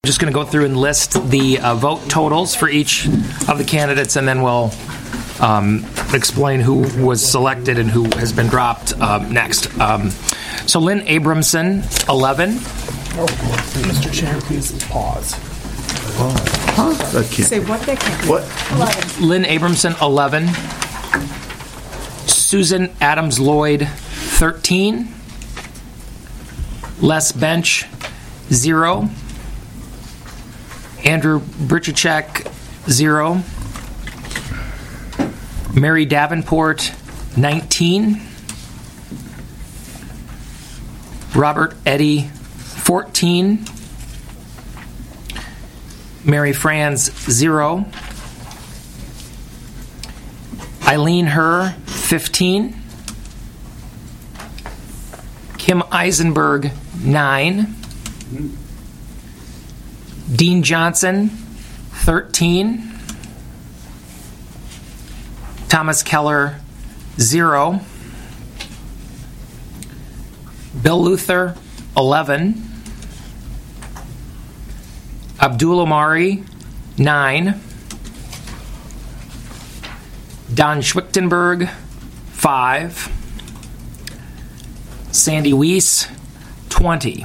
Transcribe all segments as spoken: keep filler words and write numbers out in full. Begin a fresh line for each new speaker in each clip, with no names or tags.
Just going to go through and list the uh, vote totals for each of the candidates, and then we'll um, explain who was selected and who has been dropped uh, next. Um, so Lynn Abramson, eleven.
Oh, Mister Chair, please pause.
Huh? That can't.
Say what they can.
What?
eleven.
Lynn Abramson, eleven. Susan Adams Lloyd, thirteen. Les Bench, zero. Andrew Brichacek, zero. Mary Davenport, nineteen. Robert Eddy, fourteen. Mary Franz, zero. Eileen Herr, fifteen. Kim Eisenberg, nine. Dean Johnson, thirteen. Thomas Keller, zero. Bill Luther, eleven. Abdul Omari, nine. Don Schwichtenberg, five. Sandy Weiss, twenty.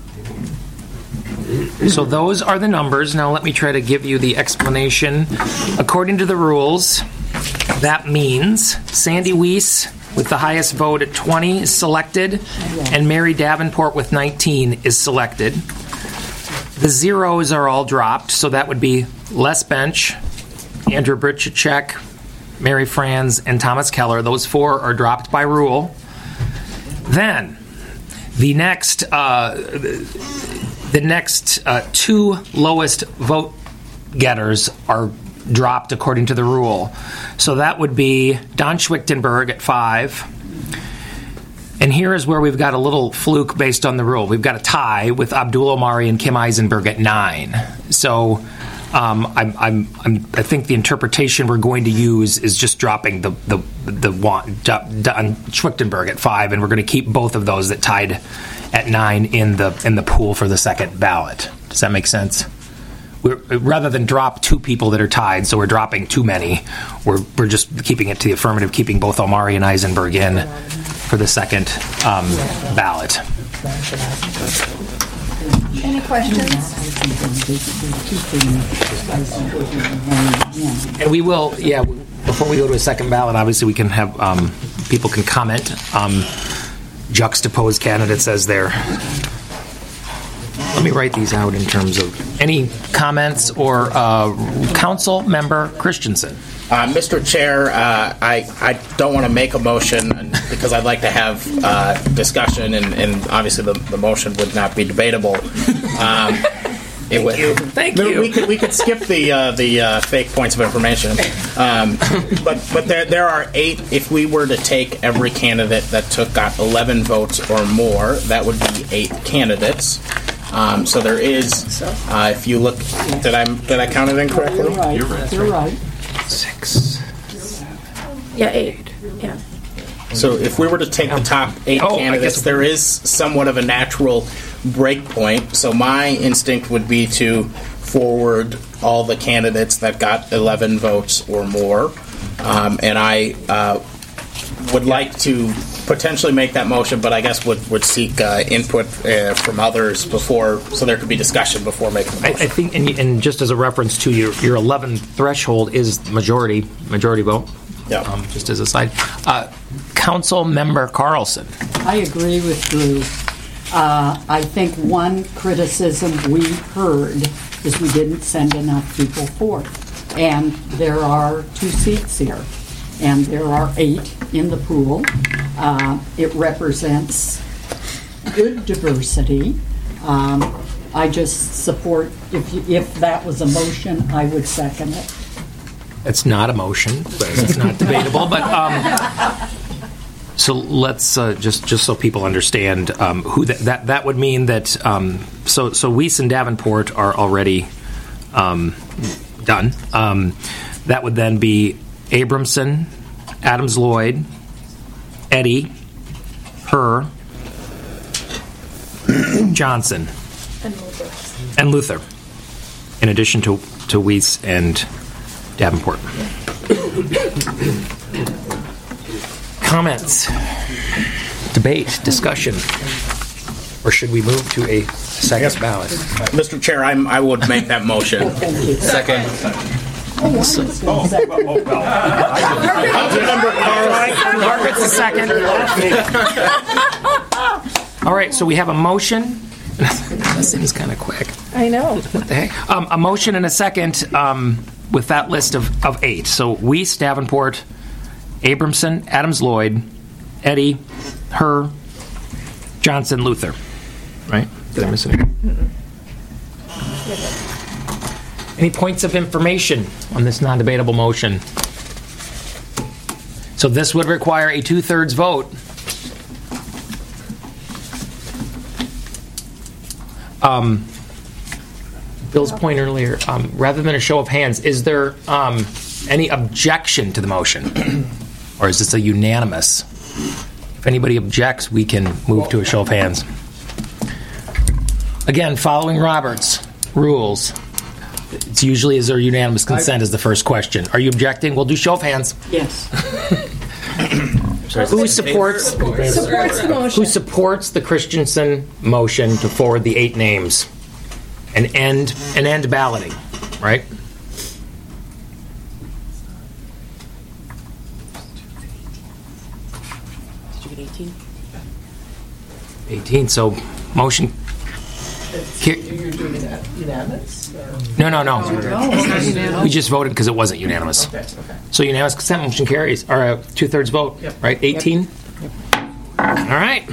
So those are the numbers. Now let me try to give you the explanation. According to the rules, that means Sandy Weiss with the highest vote at twenty is selected, and Mary Davenport with nineteen is selected. The zeros are all dropped, so that would be Les Bench, Andrew Brichacek, Mary Franz, and Thomas Keller. Those four are dropped by rule. Then, the next... Uh, The next uh, two lowest vote getters are dropped according to the rule. So that would be Don Schwichtenberg at five. And here is where we've got a little fluke based on the rule. We've got a tie with Abdul Omari and Kim Eisenberg at nine. So um, I'm, I'm, I'm, I think the interpretation we're going to use is just dropping the the the one, Don Schwichtenberg at five, and we're going to keep both of those that tied at nine in the in the pool for the second ballot. Does that make sense? We're, rather than drop two people that are tied, so we're dropping too many, we're we're just keeping it to the affirmative, keeping both Omari and Eisenberg in for the second um, ballot.
Any questions?
And we will, yeah, before we go to a second ballot, obviously we can have, um, people can comment, um, juxtapose candidates as they're... Let me write these out in terms of any comments or uh, Council Member Christensen.
Uh, Mister Chair, uh, I, I don't want to make a motion because I'd like to have uh, discussion, and, and obviously the, the motion would not be debatable. Um, it
Thank
would,
you. Thank you.
We could we could skip the uh, the uh, fake points of information, um, but but there there are eight. If we were to take every candidate that took got eleven votes or more, that would be eight candidates. Um, so there is. Uh, if you look, did I did I count it incorrectly?
You're right. You're right. You're right.
Six.
Yeah, eight. Yeah.
So if we were to take the top eight
Oh, I
candidates,
guess-
there is somewhat of a natural break point. So my instinct would be to forward all the candidates that got eleven votes or more. Um, and I uh, would like to potentially make that motion, but I guess would, would seek uh, input uh, from others before, so there could be discussion before making the
I,
motion.
I think, and, and just as a reference to your, your eleven threshold is majority, majority vote.
Yeah.
Um, just as a side. Uh, Council Member Carlson.
I agree with Drew. Uh, I think one criticism we heard is we didn't send enough people forth. And there are two seats here. And there are eight in the pool. Uh, it represents good diversity. Um, I just support, if, you, if that was a motion, I would second it.
It's not a motion, but it's not debatable. But um, so let's uh, just just so people understand um, who that, that that would mean that. Um, so so Weiss and Davenport are already um, done. Um, that would then be Abramson, Adams Lloyd, Eddy, Herr, Johnson,
And Luther.
and Luther. in addition to, to Weiss and Davenport. Comments, debate, discussion, or should we move to a second ballot?
Mister Chair, I'm, I would make that motion. Second.
Margaret's a second. All right, so we have a motion. This seems kind of quick.
I know.
What the heck? Um, a motion and a second um, with that list of, of eight. So Weiss, Davenport, Abramson, Adams-Lloyd, Eddy, Herr, Johnson, Luther. Right? Did I miss anything? Any points of information on this non-debatable motion? So this would require a two-thirds vote. Um, Bill's point earlier, um, rather than a show of hands, is there um, any objection to the motion? Or is this a unanimous? If anybody objects, we can move to a show of hands. Again, following Robert's rules, it's usually is there unanimous consent is the first question. Are you objecting? We'll do show of hands.
Yes.
Who supports
Supports the motion.
Who supports the Christensen motion to forward the eight names and end and end balloting? Right.
Did you get eighteen?
eighteen. So motion.
You're doing it unanimous?
No, no, no. We just voted because it wasn't unanimous.
Okay, okay.
So unanimous consent motion carries, or a two-thirds vote,
Yep.
right? eighteen? All right.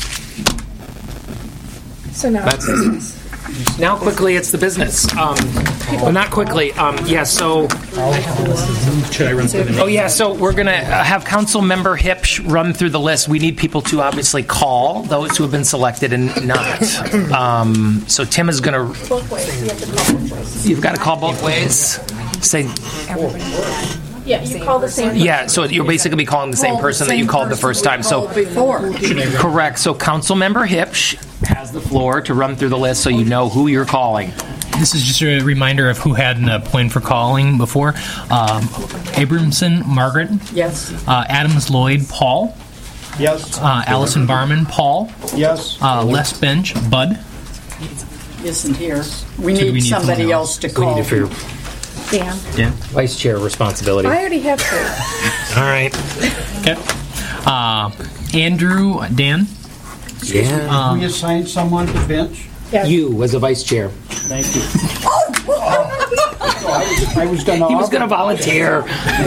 So now it's business.
Now quickly, it's the business. Um, well, not quickly. Um, yeah, so...
Should I run through the
Oh, yeah, so we're going to have Council Member Hipsch run through the list. We need people to obviously call those who have been selected and not. Um, so Tim is going to...
Both ways. You have to call both ways.
You've got to call both ways. Say...
Yeah, you call the same.
Yeah, so you'll basically be calling the same person that you called the first time. So
before.
correct. So Councilmember Hipsch has the floor to run through the list so you know who you're calling.
This is just a reminder of who had a plan for calling before. Um, Abramson, Margaret.
Yes.
Uh, Adams-Lloyd, Paul.
Yes.
Uh, Allison Barman, Paul.
Yes.
Uh, Les Bench, Bud.
Isn't here. We
So do
need
we need
somebody
something
else
else?
to
We
call.
need to figure
Dan.
Dan.
vice chair responsibility.
I
All
already have three.
right.
Okay. Uh, Andrew, Dan.
Yeah.
We assigned someone to bench?
Yeah.
You as a vice chair.
Thank you. I was going to
He was going to volunteer.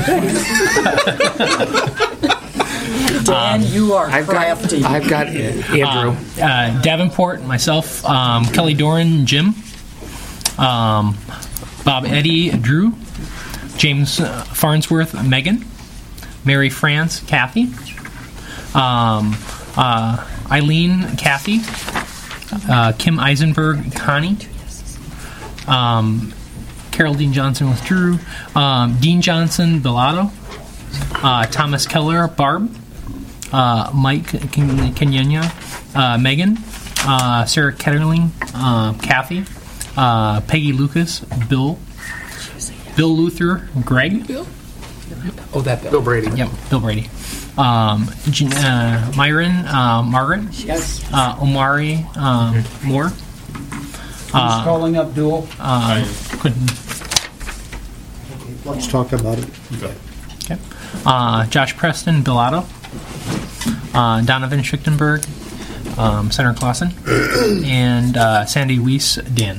Dan, you are
I've
crafty.
got. I've got Andrew.
Uh, Davenport, myself, um, Kelly Doran, Jim, um, Bob Eddy, Drew, James uh, Farnsworth, Megan, Mary France, Kathy, um, uh, Eileen, Kathy, uh, Kim Eisenberg, Connie, um, Carol Dean Johnson with Drew, um, Dean Johnson, Bellato, uh, Thomas Keller, Barb, uh, Mike Ken- Kenyanya, uh, Megan, uh, Sarah Ketterling, uh, Kathy, uh, Peggy Lucas, Bill, Bill Luther, Greg.
Oh, that Bill Brady.
Yep, Bill Brady. Um, Jan- uh, Myron, uh, Margaret,
Yes.
uh, Omari, um, Moore.
Who's calling up dual?
Uh, couldn't.
Let's talk about it.
Okay. Uh, Josh Preston, Billato. Uh, Donovan Schichtenberg, um, Senator Clausen, and uh, Sandy Weiss, Dan.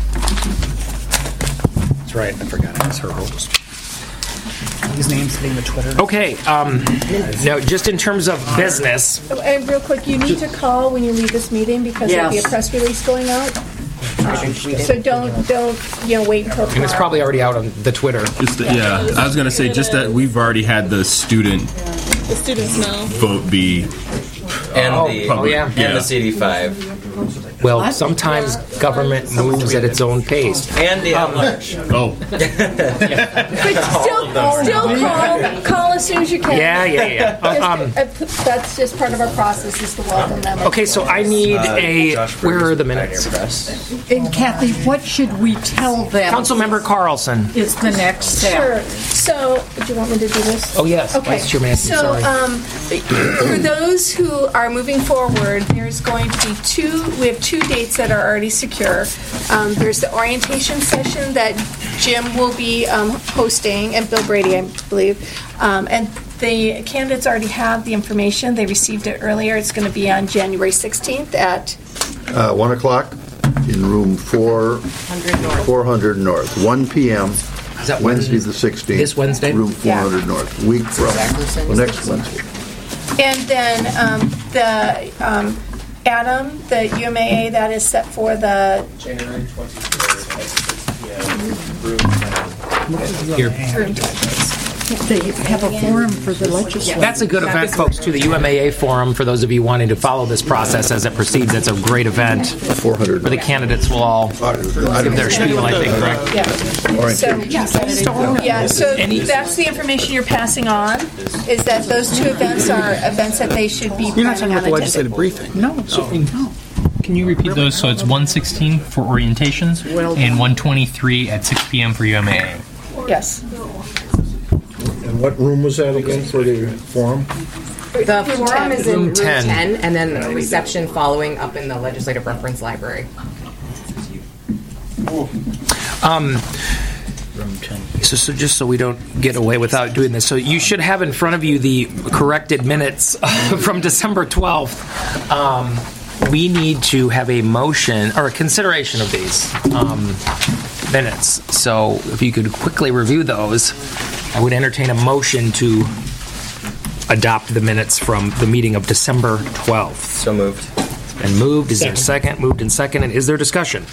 That's right. I forgot I was her host.
These names hitting the Twitter.
Okay. Um, now, just in terms of business,
Oh, and real quick, you need to call when you leave this meeting because there'll be a
Yes.
press release going out. Um, so don't don't you know wait until
and it's
tomorrow.
probably already out on the Twitter.
Just the, yeah, I was gonna say just that we've already had the student
The students know.
vote be
And
Oh,
the
oh, yeah.
and
Yeah.
the C D five
Well, sometimes government moves at its own pace.
and the at large.
oh
But still, still call call us as soon as you can.
Yeah, yeah, yeah. Uh,
Just,
um,
uh, that's just part of our process, is to welcome them.
Okay, so I need a. Where are the minutes?
And Kathy, what should we tell them
Councilmember Carlson.
is the next step?
Sure. So, do you want me to do this?
Oh yes,
Okay.
Vice Chair Massey,
So,
sorry.
um, for those who are moving forward, there's going to be two, we have two dates that are already secure. Um, there's the orientation session that Jim will be um, hosting, and Bill Brady, I believe. Um, and the candidates already have the information. They received it earlier. It's going to be on January sixteenth at
Uh, one o'clock in room four, four hundred North, one p.m.
Is that
Wednesday the sixteenth.
This Wednesday?
Room four hundred North, week from, well, next Wednesday.
And then um, the um, Adam, the U M A A, that is set for the
January twenty-third at six p.m.
Here.
room touches.
They have a forum for the legislature.
That's a good event, folks, too. The U M A A Forum, for those of you wanting to follow this process as it proceeds, that's a great event
four hundred.
where the candidates will all give their spiel, I think, correct?
Yeah. So, yeah, so that's the information you're passing on, is that those two events are events that they should be
You're not talking
planning
about
on
the
attending.
legislative briefing.
No, no.
Can you repeat those? So it's one sixteen for orientations and one twenty-three at six p.m. for U M A A.
Yes.
And what room was that again for the forum?
The forum is in room
ten.
ten, and then the reception following up in the Legislative Reference Library.
Um, so, so just so we don't get away without doing this, so you should have in front of you the corrected minutes from December twelfth. Um, we need to have a motion or a consideration of these um, minutes. So if you could quickly review those, I would entertain a motion to adopt the minutes from the meeting of December twelfth.
So moved.
And moved. Is there a second? Moved and second. And is there discussion?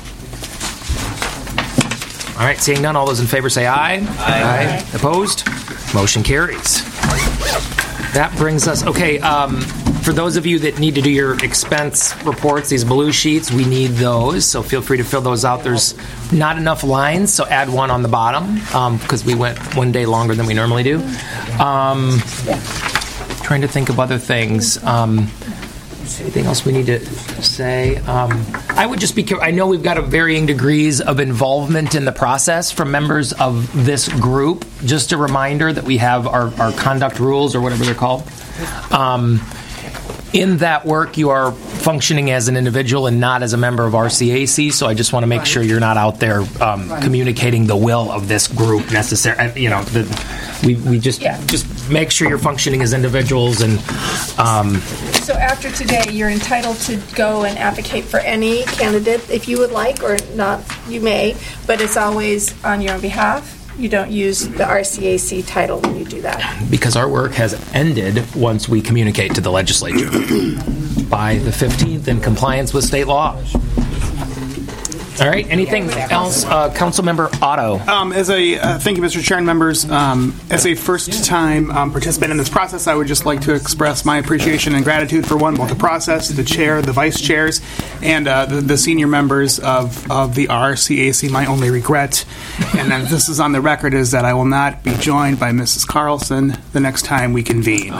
All right, seeing none, all those in favor say aye. Aye. Aye. Opposed? Motion carries. That brings us, okay, um, for those of you that need to do your expense reports, these blue sheets, we need those, so feel free to fill those out. There's not enough lines, so add one on the bottom, because we went one day longer than we normally do. Um, trying to think of other things. Um, anything else we need to say? Um, I would just be careful. I know we've got a varying degrees of involvement in the process from members of this group. Just a reminder that we have our, our conduct rules, or whatever they're called. Um, in that work, you are functioning as an individual and not as a member of R C A C, so I just want to make sure you're not out there um, communicating the will of this group necessarily. You know, the, we, we just,
Yeah.
just make sure you're functioning as individuals and... Um,
So after today, you're entitled to go and advocate for any candidate if you would like, or not, you may, but it's always on your own behalf. You don't use the R C A C title when you do that.
because our work has ended once we communicate to the legislature by the fifteenth in compliance with state law. All right, anything else? Uh, Councilmember Otto.
Um, as a uh, thank you, Mister Chair and members. Um, as a first-time um, participant in this process, I would just like to express my appreciation and gratitude for one, both the process, the chair, the vice chairs, and uh, the, the senior members of, of the R C A C. My only regret, and then this is on the record, is that I will not be joined by Missus Carlson the next time we convene.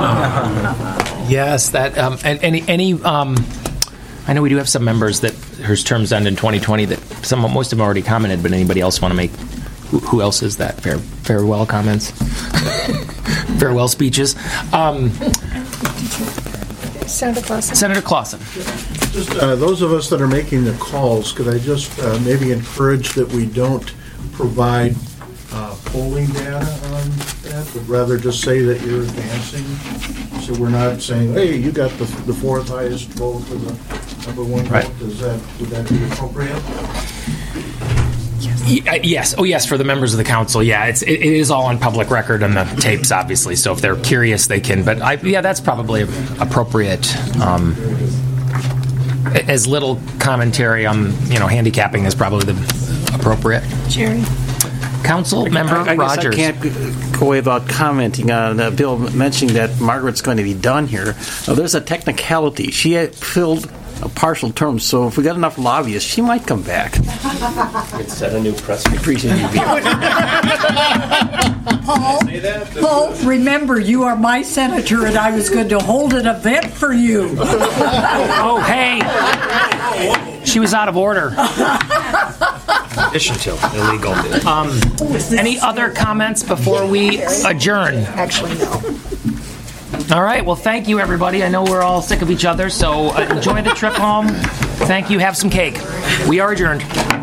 Yes, that um, and any any. Um, I know we do have some members that whose terms end in twenty twenty. That some, most of them already commented, but anybody else want to make? Who, who else is that? Fair, farewell comments, farewell speeches. Um,
Senator Clausen.
Senator Clausen.
Just uh, those of us that are making the calls, could I just uh, maybe encourage that we don't provide uh, polling data on that, but rather just say that you're advancing, so we're not saying, hey, you got the, the fourth highest vote for the number one
Right.
vote. Is that, would that be appropriate?
Y- uh, Yes. Oh, yes. For the members of the council, yeah, it's it, it is all on public record on the tapes, obviously. So if they're curious, they can. But I, yeah, that's probably appropriate. Um, a- as little commentary on you know handicapping is probably the appropriate.
Jerry.
Council member
I, I guess
Rogers.
I can't g- go away without commenting on uh, Bill mentioning that Margaret's going to be done here. Now, there's a technicality. She had filled a partial term, so if we got enough lobbyists, she might come back.
Set a new precedent.
Appreciate you being
Paul, Paul, remember, you are my senator, and I was going to hold an event for you.
Oh, hey! She was out of order. Addition to illegal. Um, any other comments before we adjourn?
Actually, no.
All right. Well, thank you, everybody. I know we're all sick of each other, so uh, enjoy the trip home. Thank you. Have some cake. We are adjourned.